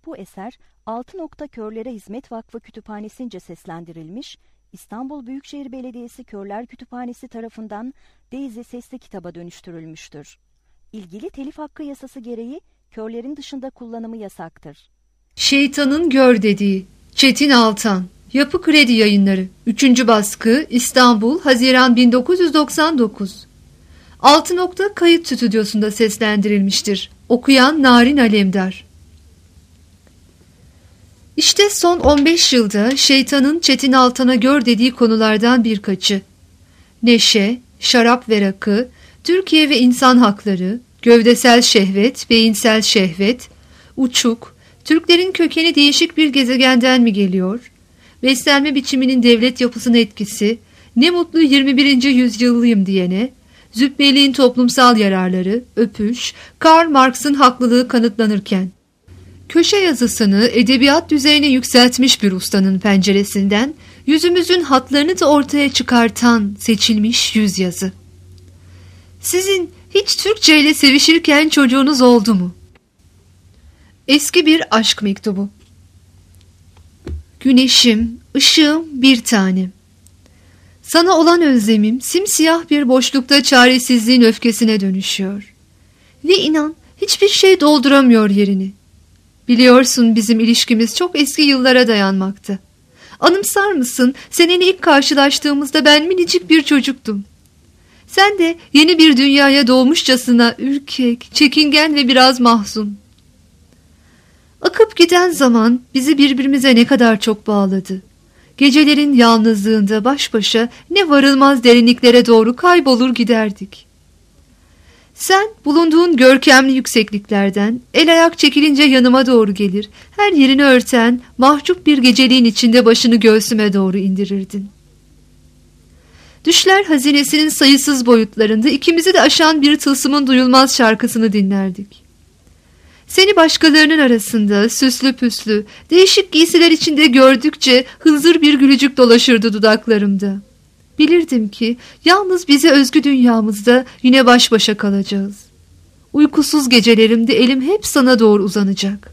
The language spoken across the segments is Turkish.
Bu eser Altı Nokta Körlere Hizmet Vakfı Kütüphanesi'nce seslendirilmiş, İstanbul Büyükşehir Belediyesi Körler Kütüphanesi tarafından Daisy sesli kitaba dönüştürülmüştür. İlgili telif hakkı yasası gereği körlerin dışında kullanımı yasaktır. Şeytanın Gör Dediği, Çetin Altan, Yapı Kredi Yayınları, 3. baskı, İstanbul, Haziran 1999. Altı Nokta Kayıt Stüdyosu'nda seslendirilmiştir. Okuyan Narin Alemdar. İşte son 15 yılda şeytanın Çetin Altan'a gör dediği konulardan birkaçı. Neşe, şarap ve rakı, Türkiye ve insan hakları, gövdesel şehvet, beyinsel şehvet, uçuk, Türklerin kökeni değişik bir gezegenden mi geliyor? Beslenme biçiminin devlet yapısına etkisi, ne mutlu 21. yüzyıllıyım diyene, züppeliğin toplumsal yararları, öpüş, Karl Marx'ın haklılığı kanıtlanırken, köşe yazısını edebiyat düzeyine yükseltmiş bir ustanın penceresinden, yüzümüzün hatlarını da ortaya çıkartan seçilmiş yüz yazı. Sizin hiç Türkçe ile sevişirken çocuğunuz oldu mu? Eski bir aşk mektubu. Güneşim, ışığım bir tanem. Sana olan özlemim simsiyah bir boşlukta çaresizliğin öfkesine dönüşüyor. Ve inan hiçbir şey dolduramıyor yerini. Biliyorsun bizim ilişkimiz çok eski yıllara dayanmakta. Anımsar mısın seninle ilk karşılaştığımızda ben minicik bir çocuktum. Sen de yeni bir dünyaya doğmuşçasına ürkek, çekingen ve biraz mahzun. Akıp giden zaman bizi birbirimize ne kadar çok bağladı. Gecelerin yalnızlığında baş başa ne varılmaz derinliklere doğru kaybolur giderdik. Sen bulunduğun görkemli yüksekliklerden el ayak çekilince yanıma doğru gelir, her yerini örten mahcup bir geceliğin içinde başını göğsüme doğru indirirdin. Düşler hazinesinin sayısız boyutlarında ikimizi de aşan bir tılsımın duyulmaz şarkısını dinlerdik. Seni başkalarının arasında süslü püslü, değişik giysiler içinde gördükçe hınzır bir gülücük dolaşırdı dudaklarımda. Bilirdim ki yalnız bize özgü dünyamızda yine baş başa kalacağız. Uykusuz gecelerimde elim hep sana doğru uzanacak.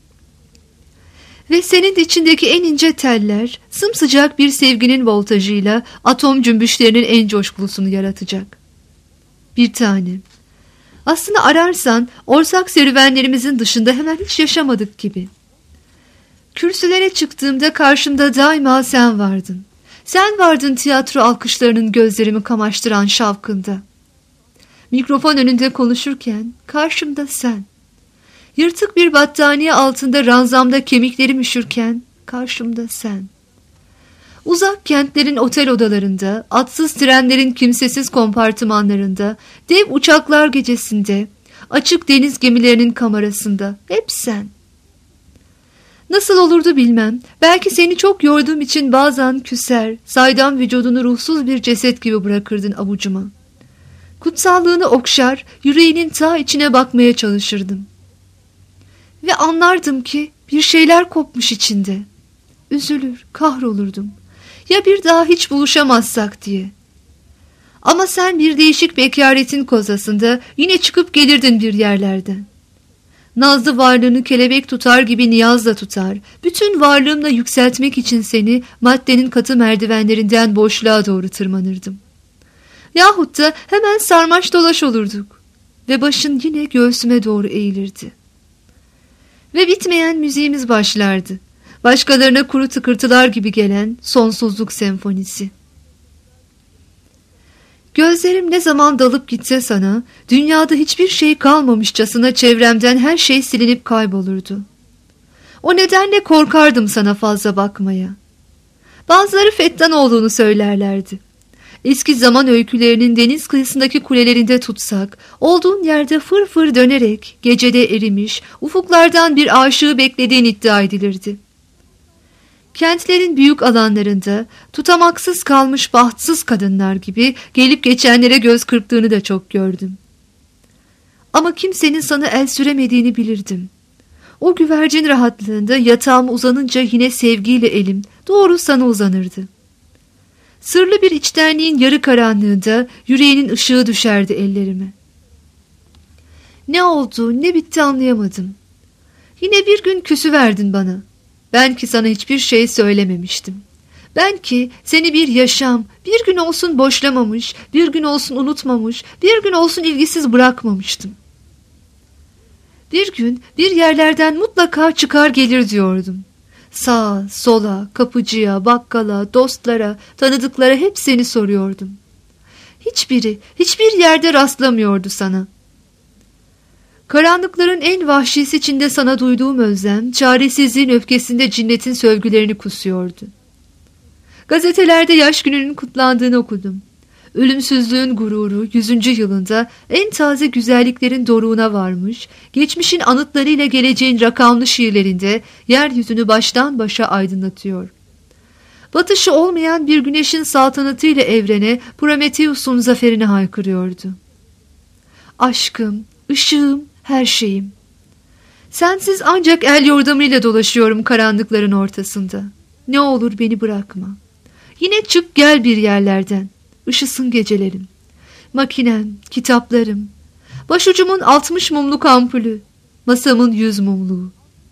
Ve senin içindeki en ince teller sımsıcak bir sevginin voltajıyla atom cümbüşlerinin en coşkulusunu yaratacak. Bir tanem. Aslında ararsan ortak serüvenlerimizin dışında hemen hiç yaşamadık gibi. Kürsülere çıktığımda karşımda daima sen vardın. Sen vardın tiyatro alkışlarının gözlerimi kamaştıran şavkında. Mikrofon önünde konuşurken karşımda sen. Yırtık bir battaniye altında ranzamda kemiklerim üşürken karşımda sen. Uzak kentlerin otel odalarında, atsız trenlerin kimsesiz kompartımanlarında, dev uçaklar gecesinde, açık deniz gemilerinin kamerasında, hep sen. Nasıl olurdu bilmem, belki seni çok yorduğum için bazen küser, saydam vücudunu ruhsuz bir ceset gibi bırakırdın avucuma. Kutsallığını okşar, yüreğinin ta içine bakmaya çalışırdım. Ve anlardım ki bir şeyler kopmuş içinde. Üzülür, kahrolurdum. Ya bir daha hiç buluşamazsak diye. Ama sen bir değişik bekaretin kozasında yine çıkıp gelirdin bir yerlerden. Nazlı varlığını kelebek tutar gibi niyazla tutar, bütün varlığımla yükseltmek için seni maddenin katı merdivenlerinden boşluğa doğru tırmanırdım. Yahut da hemen sarmaş dolaş olurduk ve başın yine göğsüme doğru eğilirdi. Ve bitmeyen müziğimiz başlardı. Başkalarına kuru tıkırtılar gibi gelen sonsuzluk senfonisi. Gözlerim ne zaman dalıp gitse sana, dünyada hiçbir şey kalmamışçasına çevremden her şey silinip kaybolurdu. O nedenle korkardım sana fazla bakmaya. Bazıları Fettan olduğunu söylerlerdi. Eski zaman öykülerinin deniz kıyısındaki kulelerinde tutsak, olduğun yerde fır fır dönerek gecede erimiş, ufuklardan bir aşığı beklediğin iddia edilirdi. Kentlerin büyük alanlarında tutamaksız kalmış bahtsız kadınlar gibi gelip geçenlere göz kırptığını da çok gördüm. Ama kimsenin sana el süremediğini bilirdim. O güvercin rahatlığında yatağıma uzanınca yine sevgiyle elim doğru sana uzanırdı. Sırlı bir içtenliğin yarı karanlığında yüreğinin ışığı düşerdi ellerime. Ne oldu, ne bitti anlayamadım. Yine bir gün küsüverdin bana. Ben ki sana hiçbir şey söylememiştim. Ben ki seni bir yaşam, bir gün olsun boşlamamış, bir gün olsun unutmamış, bir gün olsun ilgisiz bırakmamıştım. Bir gün bir yerlerden mutlaka çıkar gelir diyordum. Sağa, sola, kapıcıya, bakkala, dostlara, tanıdıklara hep seni soruyordum. Hiçbiri, hiçbir yerde rastlamıyordu sana. Karanlıkların en vahşisi içinde sana duyduğum özlem, çaresizliğin öfkesinde cinnetin sövgülerini kusuyordu. Gazetelerde yaş gününün kutlandığını okudum. Ölümsüzlüğün gururu 100. yılında en taze güzelliklerin doruğuna varmış, geçmişin anıtlarıyla geleceğin rakamlı şiirlerinde yeryüzünü baştan başa aydınlatıyor. Batışı olmayan bir güneşin saltanatıyla evrene Prometheus'un zaferini haykırıyordu. Aşkım, ışığım, her şeyim. Sensiz ancak el yordamıyla dolaşıyorum karanlıkların ortasında. Ne olur beni bırakma. Yine çık gel bir yerlerden. Işısın gecelerim. Makinem, kitaplarım. Başucumun 60 mumluk ampulü. Masamın 100 mumluğu.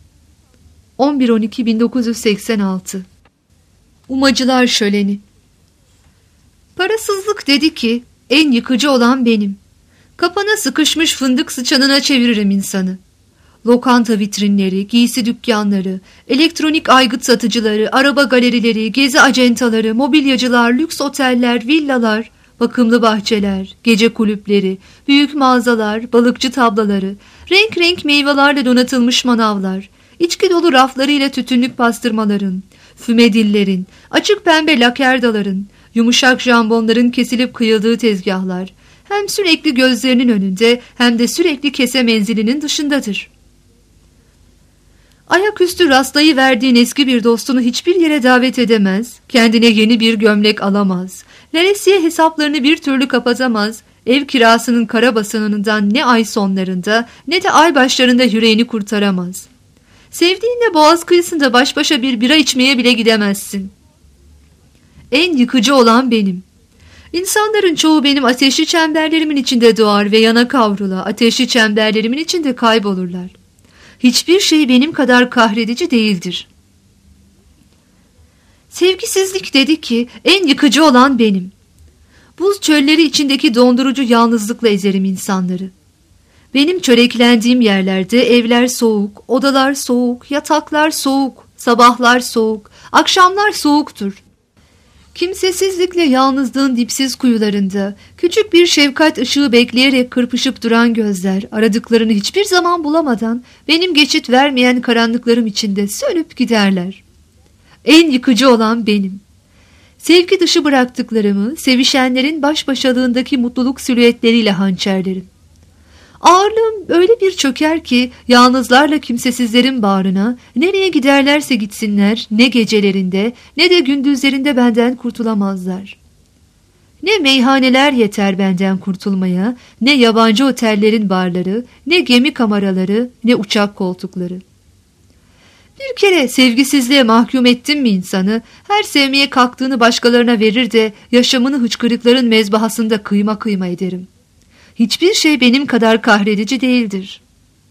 11-12-1986. Umacılar şöleni. Parasızlık dedi ki en yıkıcı olan benim. Kapana sıkışmış fındık sıçanına çeviririm insanı. Lokanta vitrinleri, giysi dükkanları, elektronik aygıt satıcıları, araba galerileri, gezi acentaları, mobilyacılar, lüks oteller, villalar, bakımlı bahçeler, gece kulüpleri, büyük mağazalar, balıkçı tablaları, renk renk meyvelerle donatılmış manavlar, içki dolu raflarıyla tütünlük pastırmaların, fümedillerin, açık pembe lakerdaların, yumuşak jambonların kesilip kıyıldığı tezgahlar, hem sürekli gözlerinin önünde hem de sürekli kese menzilinin dışındadır. Ayaküstü rastlayıverdiğin eski bir dostunu hiçbir yere davet edemez, kendine yeni bir gömlek alamaz, veresiye hesaplarını bir türlü kapatamaz, ev kirasının kara basanından ne ay sonlarında ne de ay başlarında yüreğini kurtaramaz. Sevdiğinle boğaz kıyısında baş başa bir bira içmeye bile gidemezsin. En yıkıcı olan benim. İnsanların çoğu benim ateşli çemberlerimin içinde doğar ve yana kavrula, ateşli çemberlerimin içinde kaybolurlar. Hiçbir şey benim kadar kahredici değildir. Sevgisizlik dedi ki en yıkıcı olan benim. Buz çölleri içindeki dondurucu yalnızlıkla ezerim insanları. Benim çöreklendiğim yerlerde evler soğuk, odalar soğuk, yataklar soğuk, sabahlar soğuk, akşamlar soğuktur. Kimsesizlikle yalnızlığın dipsiz kuyularında küçük bir şefkat ışığı bekleyerek kırpışıp duran gözler aradıklarını hiçbir zaman bulamadan benim geçit vermeyen karanlıklarım içinde sönüp giderler. En yıkıcı olan benim. Sevgi dışı bıraktıklarımı sevişenlerin baş başalığındaki mutluluk silüetleriyle hançerlerim. Ağırlığım öyle bir çöker ki yalnızlarla kimsesizlerin bağrına nereye giderlerse gitsinler ne gecelerinde ne de gündüzlerinde benden kurtulamazlar. Ne meyhaneler yeter benden kurtulmaya, ne yabancı otellerin barları, ne gemi kameraları, ne uçak koltukları. Bir kere sevgisizliğe mahkum ettim mi insanı, her sevmeye kalktığını başkalarına verir de yaşamını hıçkırıkların mezbahasında kıyma kıyma ederim. Hiçbir şey benim kadar kahredici değildir.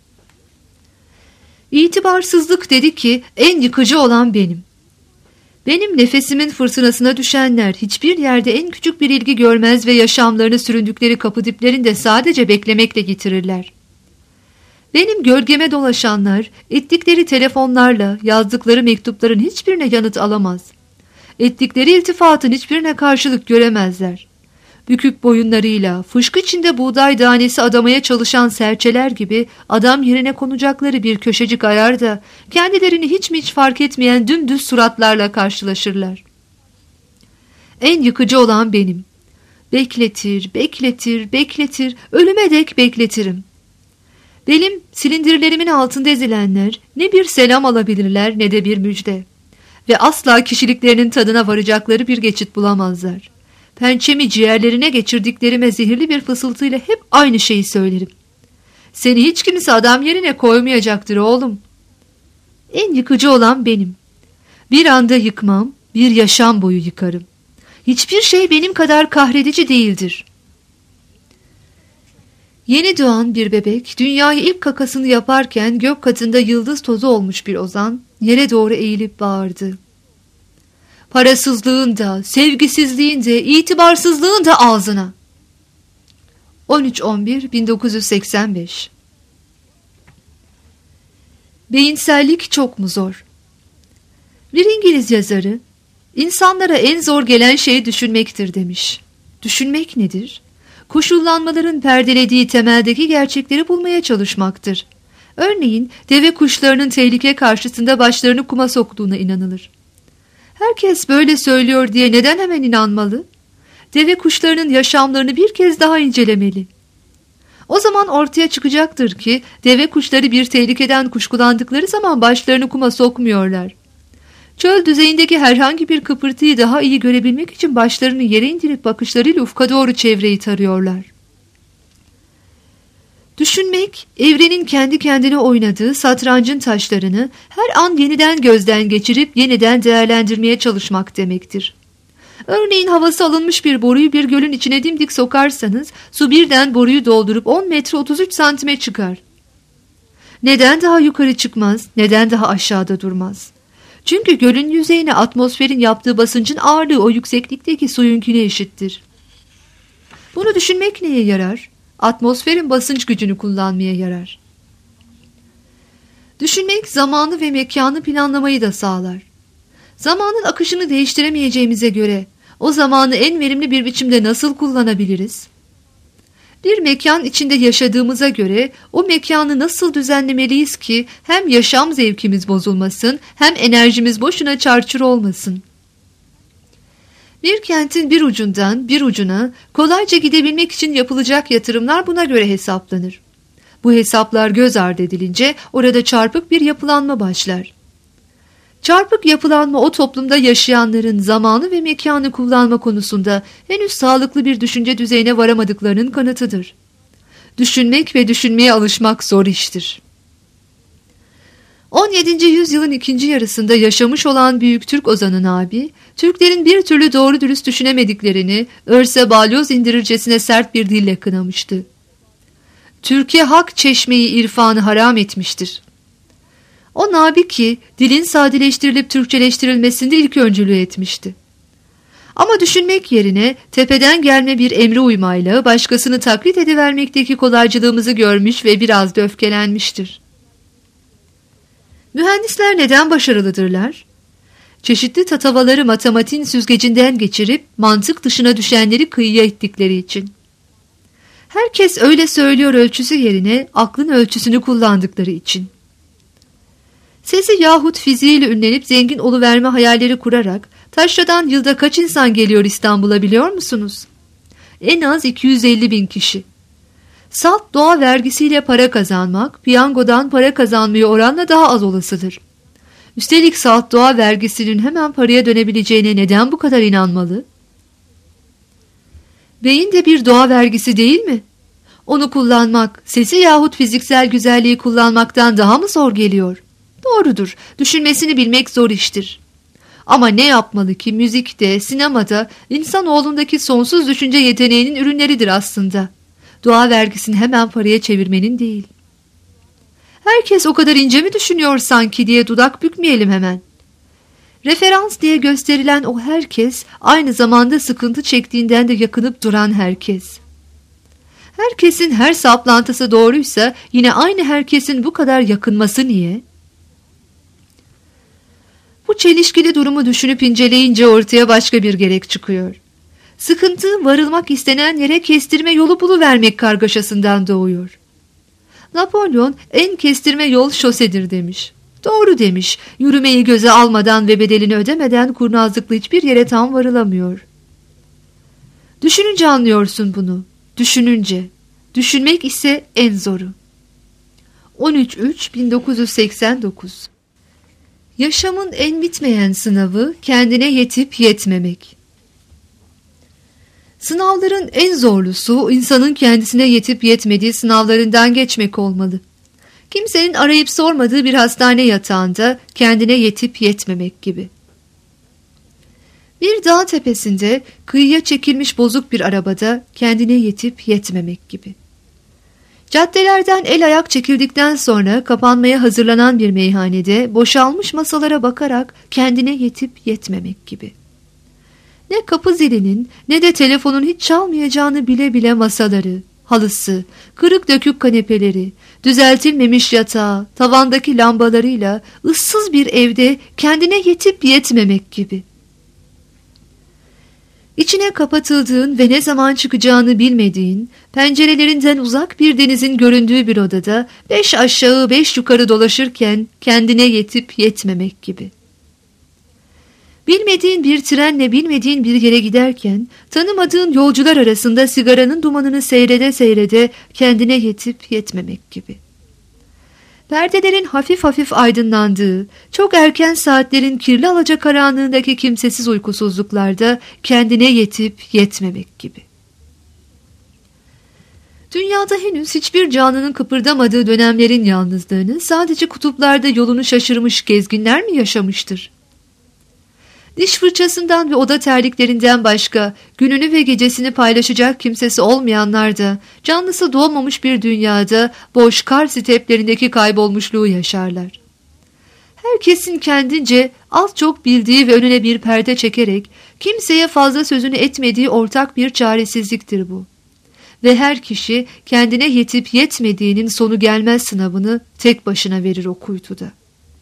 İtibarsızlık dedi ki en yıkıcı olan benim. Benim nefesimin fırtınasına düşenler hiçbir yerde en küçük bir ilgi görmez ve yaşamlarını süründükleri kapı diplerinde sadece beklemekle getirirler. Benim gölgeme dolaşanlar ettikleri telefonlarla yazdıkları mektupların hiçbirine yanıt alamaz. Ettikleri iltifatın hiçbirine karşılık göremezler. Bükük boyunlarıyla fışkı içinde buğday tanesi adamaya çalışan serçeler gibi adam yerine konacakları bir köşecik arar da kendilerini hiç mi hiç fark etmeyen dümdüz suratlarla karşılaşırlar. En yıkıcı olan benim. Bekletir, bekletir, bekletir, ölüme dek bekletirim. Benim silindirlerimin altında ezilenler ne bir selam alabilirler ne de bir müjde. Ve asla kişiliklerinin tadına varacakları bir geçit bulamazlar. Pençemi ciğerlerine geçirdiklerime zehirli bir fısıltıyla hep aynı şeyi söylerim. Seni hiç kimse adam yerine koymayacaktır oğlum. En yıkıcı olan benim. Bir anda yıkmam, bir yaşam boyu yıkarım. Hiçbir şey benim kadar kahredici değildir. Yeni doğan bir bebek dünyaya ilk kakasını yaparken gök katında yıldız tozu olmuş bir ozan yere doğru eğilip bağırdı. Parasızlığın da, sevgisizliğin de, itibarsızlığın da ağzına. 13-11-1985. Beyinsellik çok mu zor? Bir İngiliz yazarı, insanlara en zor gelen şey düşünmektir demiş. Düşünmek nedir? Koşullanmaların perdelediği temeldeki gerçekleri bulmaya çalışmaktır. Örneğin deve kuşlarının tehlike karşısında başlarını kuma soktuğuna inanılır. Herkes böyle söylüyor diye neden hemen inanmalı? Deve kuşlarının yaşamlarını bir kez daha incelemeli. O zaman ortaya çıkacaktır ki deve kuşları bir tehlikeden kuşkulandıkları zaman başlarını kuma sokmuyorlar. Çöl düzeyindeki herhangi bir kıpırtıyı daha iyi görebilmek için başlarını yere indirip bakışlarıyla ufka doğru çevreyi tarıyorlar. Düşünmek, evrenin kendi kendine oynadığı satrancın taşlarını her an yeniden gözden geçirip yeniden değerlendirmeye çalışmak demektir. Örneğin havası alınmış bir boruyu bir gölün içine dimdik sokarsanız su birden boruyu doldurup 10 metre 33 santime çıkar. Neden daha yukarı çıkmaz, neden daha aşağıda durmaz? Çünkü gölün yüzeyine atmosferin yaptığı basıncın ağırlığı o yükseklikteki suyunkine eşittir. Bunu düşünmek neye yarar? Atmosferin basınç gücünü kullanmaya yarar. Düşünmek zamanı ve mekanı planlamayı da sağlar. Zamanın akışını değiştiremeyeceğimize göre o zamanı en verimli bir biçimde nasıl kullanabiliriz? Bir mekan içinde yaşadığımıza göre o mekanı nasıl düzenlemeliyiz ki hem yaşam zevkimiz bozulmasın hem enerjimiz boşuna çarçur olmasın? Bir kentin bir ucundan bir ucuna kolayca gidebilmek için yapılacak yatırımlar buna göre hesaplanır. Bu hesaplar göz ardı edilince orada çarpık bir yapılanma başlar. Çarpık yapılanma o toplumda yaşayanların zamanı ve mekanı kullanma konusunda henüz sağlıklı bir düşünce düzeyine varamadıklarının kanıtıdır. Düşünmek ve düşünmeye alışmak zor iştir. 17. yüzyılın ikinci yarısında yaşamış olan büyük Türk ozanı Nabi, Türklerin bir türlü doğru dürüst düşünemediklerini örse balyoz indirircesine sert bir dille kınamıştı. Türkiye hak çeşmeyi irfanı haram etmiştir. O Nabi ki dilin sadeleştirilip Türkçeleştirilmesinde ilk öncülüğü etmişti. Ama düşünmek yerine tepeden gelme bir emre uymayla başkasını taklit edivermekteki kolaycılığımızı görmüş ve biraz da öfkelenmiştir. Mühendisler neden başarılıdırlar? Çeşitli tatavaları matematiğin süzgecinden geçirip mantık dışına düşenleri kıyıya ittikleri için. Herkes öyle söylüyor ölçüsü yerine aklın ölçüsünü kullandıkları için. Sesi yahut fiziğiyle ünlenip zengin oluverme hayalleri kurarak taşradan yılda kaç insan geliyor İstanbul'a biliyor musunuz? En az 250.000 kişi. Salt doğa vergisiyle para kazanmak, piyangodan para kazanmaya oranla daha az olasıdır. Üstelik salt doğa vergisinin hemen paraya dönebileceğine neden bu kadar inanmalı? Beyin de bir doğa vergisi değil mi? Onu kullanmak, sesi yahut fiziksel güzelliği kullanmaktan daha mı zor geliyor? Doğrudur, düşünmesini bilmek zor iştir. Ama ne yapmalı ki müzikte, sinemada insanoğlundaki sonsuz düşünce yeteneğinin ürünleridir aslında. Doğa vergisini hemen paraya çevirmenin değil. Herkes o kadar ince mi düşünüyor sanki diye dudak bükmeyelim hemen. Referans diye gösterilen o herkes aynı zamanda sıkıntı çektiğinden de yakınıp duran herkes. Herkesin her saplantısı doğruysa yine aynı herkesin bu kadar yakınması niye? Bu çelişkili durumu düşünüp inceleyince ortaya başka bir gerek çıkıyor. Sıkıntı varılmak istenen yere kestirme yolu buluvermek kargaşasından doğuyor. Napolyon en kestirme yol şosedir demiş. Doğru demiş, yürümeyi göze almadan ve bedelini ödemeden kurnazlıkla hiçbir yere tam varılamıyor. Düşününce anlıyorsun bunu, düşününce. Düşünmek ise en zoru. 13-3-1989. Yaşamın en bitmeyen sınavı kendine yetip yetmemek. Sınavların en zorlusu insanın kendisine yetip yetmediği sınavlarından geçmek olmalı. Kimsenin arayıp sormadığı bir hastane yatağında kendine yetip yetmemek gibi. Bir dağ tepesinde kıyıya çekilmiş bozuk bir arabada kendine yetip yetmemek gibi. Caddelerden el ayak çekildikten sonra kapanmaya hazırlanan bir meyhanede boşalmış masalara bakarak kendine yetip yetmemek gibi. Ne kapı zilinin ne de telefonun hiç çalmayacağını bile bile masaları, halısı, kırık dökük kanepeleri, düzeltilmemiş yatağı, tavandaki lambalarıyla ıssız bir evde kendine yetip yetmemek gibi. İçine kapatıldığın ve ne zaman çıkacağını bilmediğin, pencerelerinden uzak bir denizin göründüğü bir odada 5 aşağı 5 yukarı dolaşırken kendine yetip yetmemek gibi. Bilmediğin bir trenle bilmediğin bir yere giderken, tanımadığın yolcular arasında sigaranın dumanını seyrede seyrede kendine yetip yetmemek gibi. Perdelerin hafif hafif aydınlandığı, çok erken saatlerin kirli alacakaranlığındaki kimsesiz uykusuzluklarda kendine yetip yetmemek gibi. Dünyada henüz hiçbir canlının kıpırdamadığı dönemlerin yalnızlığını sadece kutuplarda yolunu şaşırmış gezginler mi yaşamıştır? Diş fırçasından ve oda terliklerinden başka gününü ve gecesini paylaşacak kimsesi olmayanlar da canlısı doğmamış bir dünyada boş kar steplerindeki kaybolmuşluğu yaşarlar. Herkesin kendince az çok bildiği ve önüne bir perde çekerek kimseye fazla sözünü etmediği ortak bir çaresizliktir bu. Ve her kişi kendine yetip yetmediğinin sonu gelmez sınavını tek başına verir o kuytuda.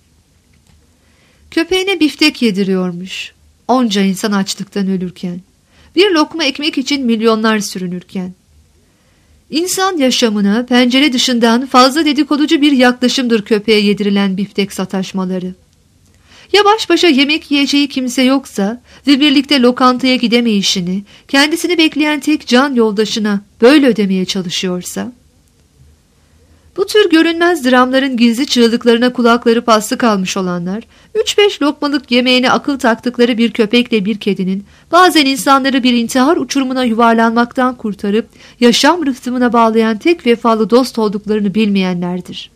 Köpeğine biftek yediriyormuş. Onca insan açlıktan ölürken. Bir lokma ekmek için milyonlar sürünürken. İnsan yaşamına pencere dışından fazla dedikoducu bir yaklaşımdır köpeğe yedirilen biftek sataşmaları. Ya baş başa yemek yiyeceği kimse yoksa ve birlikte lokantaya gidemeyişini, kendisini bekleyen tek can yoldaşına böyle ödemeye çalışıyorsa? Bu tür görünmez dramların gizli çığlıklarına kulakları paslı kalmış olanlar, 3-5 lokmalık yemeğine akıl taktıkları bir köpekle bir kedinin bazen insanları bir intihar uçurumuna yuvarlanmaktan kurtarıp yaşam rıhtımına bağlayan tek vefalı dost olduklarını bilmeyenlerdir.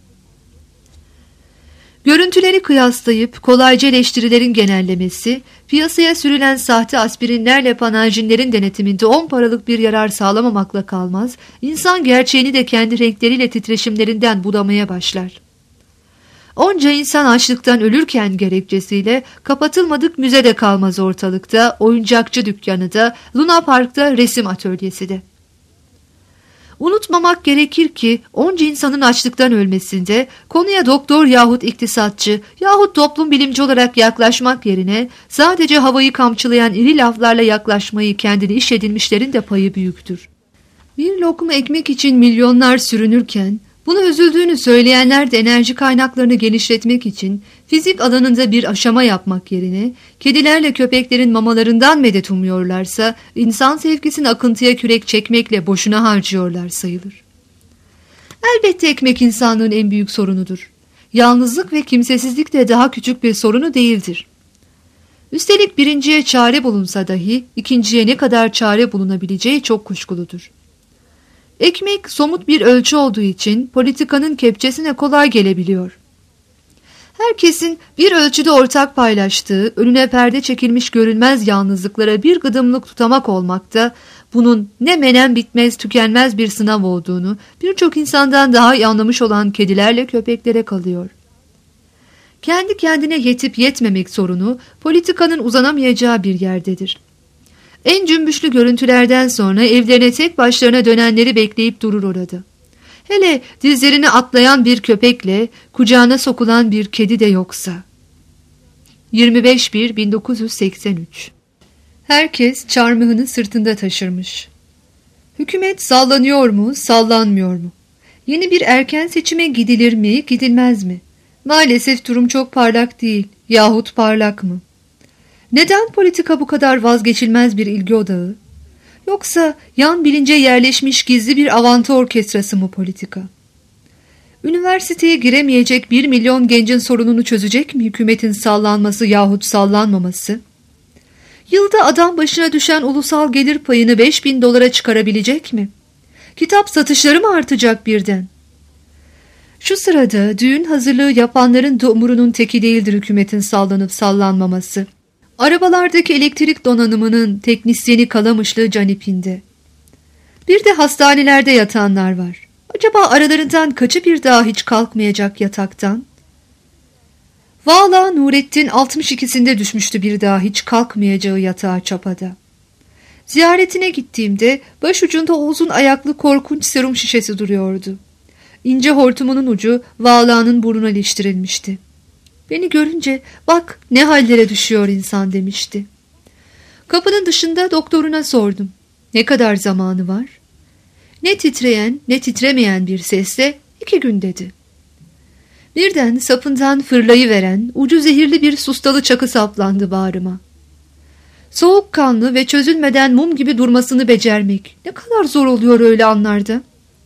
Görüntüleri kıyaslayıp kolayca eleştirilerin genellemesi, piyasaya sürülen sahte aspirinlerle panajinlerin denetiminde 10 paralık bir yarar sağlamamakla kalmaz, insan gerçeğini de kendi renkleriyle titreşimlerinden budamaya başlar. Onca insan açlıktan ölürken gerekçesiyle kapatılmadık müze de kalmaz ortalıkta, oyuncakçı dükkanı da, Luna Park'ta resim atölyesi de. Unutmamak gerekir ki onca insanın açlıktan ölmesinde konuya doktor yahut iktisatçı yahut toplum bilimci olarak yaklaşmak yerine sadece havayı kamçılayan iri laflarla yaklaşmayı kendini iş edinmişlerin de payı büyüktür. Bir lokma ekmek için milyonlar sürünürken bunu üzüldüğünü söyleyenler de enerji kaynaklarını genişletmek için fizik alanında bir aşama yapmak yerine kedilerle köpeklerin mamalarından medet umuyorlarsa insan sevgisini akıntıya kürek çekmekle boşuna harcıyorlar sayılır. Elbette ekmek insanlığın en büyük sorunudur. Yalnızlık ve kimsesizlik de daha küçük bir sorunu değildir. Üstelik birinciye çare bulunsa dahi ikinciye ne kadar çare bulunabileceği çok kuşkuludur. Ekmek somut bir ölçü olduğu için politikanın kepçesine kolay gelebiliyor. Herkesin bir ölçüde ortak paylaştığı, önüne perde çekilmiş görünmez yalnızlıklara bir gıdımlık tutamak olmakta, bunun ne menem bitmez tükenmez bir sınav olduğunu birçok insandan daha iyi anlamış olan kedilerle köpeklere kalıyor. Kendi kendine yetip yetmemek sorunu politikanın uzanamayacağı bir yerdedir. En cümbüşlü görüntülerden sonra evlerine tek başlarına dönenleri bekleyip durur orada. Hele dizlerine atlayan bir köpekle kucağına sokulan bir kedi de yoksa. 25.1.1983. Herkes çarmıhını sırtında taşırmış. Hükümet sallanıyor mu, sallanmıyor mu? Yeni bir erken seçime gidilir mi, gidilmez mi? Maalesef durum çok parlak değil, yahut parlak mı? Neden politika bu kadar vazgeçilmez bir ilgi odağı? Yoksa yan bilince yerleşmiş gizli bir avantı orkestrası mı politika? Üniversiteye giremeyecek 1 milyon gencin sorununu çözecek mi hükümetin sallanması yahut sallanmaması? Yılda adam başına düşen ulusal gelir payını 5.000 dolara çıkarabilecek mi? Kitap satışları mı artacak birden? Şu sırada düğün hazırlığı yapanların da umurunun teki değildir hükümetin sallanıp sallanmaması. Arabalardaki elektrik donanımının teknisyeni Kalamışlı Canip'inde. Bir de hastanelerde yatanlar var. Acaba aralarından kaçı bir daha hiç kalkmayacak yataktan? Valla Nurettin 62'sinde düşmüştü bir daha hiç kalkmayacağı yatağa çapada. Ziyaretine gittiğimde başucunda uzun ayaklı korkunç serum şişesi duruyordu. İnce hortumunun ucu Vala'nın burnuna iliştirilmişti. Beni görünce bak ne hallere düşüyor insan demişti. Kapının dışında doktoruna sordum. Ne kadar zamanı var? Ne titreyen ne titremeyen bir sesle 2 gün dedi. Birden sapından fırlayıveren ucu zehirli bir sustalı çakı saplandı bağrıma. Soğukkanlı ve çözülmeden mum gibi durmasını becermek ne kadar zor oluyor öyle anlarda.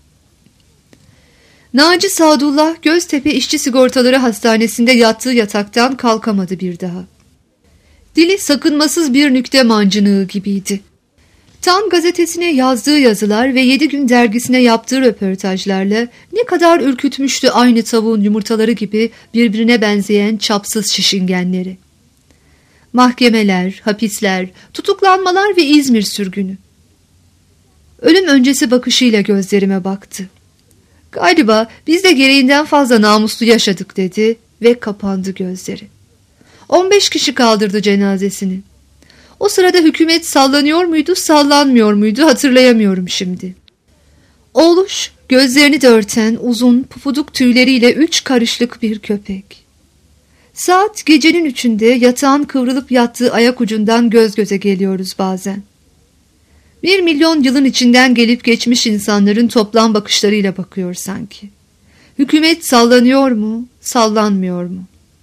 Naci Sadullah Göztepe İşçi Sigortaları Hastanesi'nde yattığı yataktan kalkamadı bir daha. Dili sakınmasız bir nükte mancınığı gibiydi. Tam gazetesine yazdığı yazılar ve 7 Gün dergisine yaptığı röportajlarla ne kadar ürkütmüştü aynı tavuğun yumurtaları gibi birbirine benzeyen çapsız şişingenleri. Mahkemeler, hapisler, tutuklanmalar ve İzmir sürgünü. Ölüm öncesi bakışıyla gözlerime baktı. Galiba biz de gereğinden fazla namuslu yaşadık dedi ve kapandı gözleri. 15 kişi kaldırdı cenazesini. O sırada hükümet sallanıyor muydu, sallanmıyor muydu hatırlayamıyorum şimdi. Oğluş, gözlerini de örten uzun pufuduk tüyleriyle 3 karışlık bir köpek. Saat gecenin 3'ünde yatağın kıvrılıp yattığı ayak ucundan göz göze geliyoruz bazen. 1 milyon yılın içinden gelip geçmiş insanların toplam bakışlarıyla bakıyor sanki. Hükümet sallanıyor mu, sallanmıyor mu?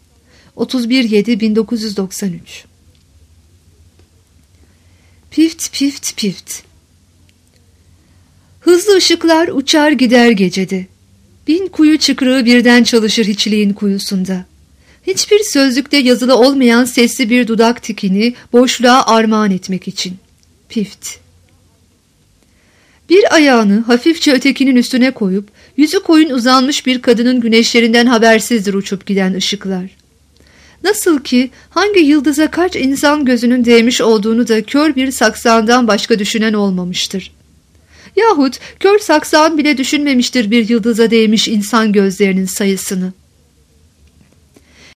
31.7.1993. Pift pift pift. Hızlı ışıklar uçar gider gecede. 1000 kuyu çıkrığı birden çalışır hiçliğin kuyusunda. Hiçbir sözlükte yazılı olmayan sesli bir dudak tikini boşluğa armağan etmek için. Pift. Bir ayağını hafifçe ötekinin üstüne koyup yüzü koyun uzanmış bir kadının güneşlerinden habersizdir uçup giden ışıklar. Nasıl ki hangi yıldıza kaç insan gözünün değmiş olduğunu da kör bir saksağından başka düşünen olmamıştır. Yahut kör saksağın bile düşünmemiştir bir yıldıza değmiş insan gözlerinin sayısını.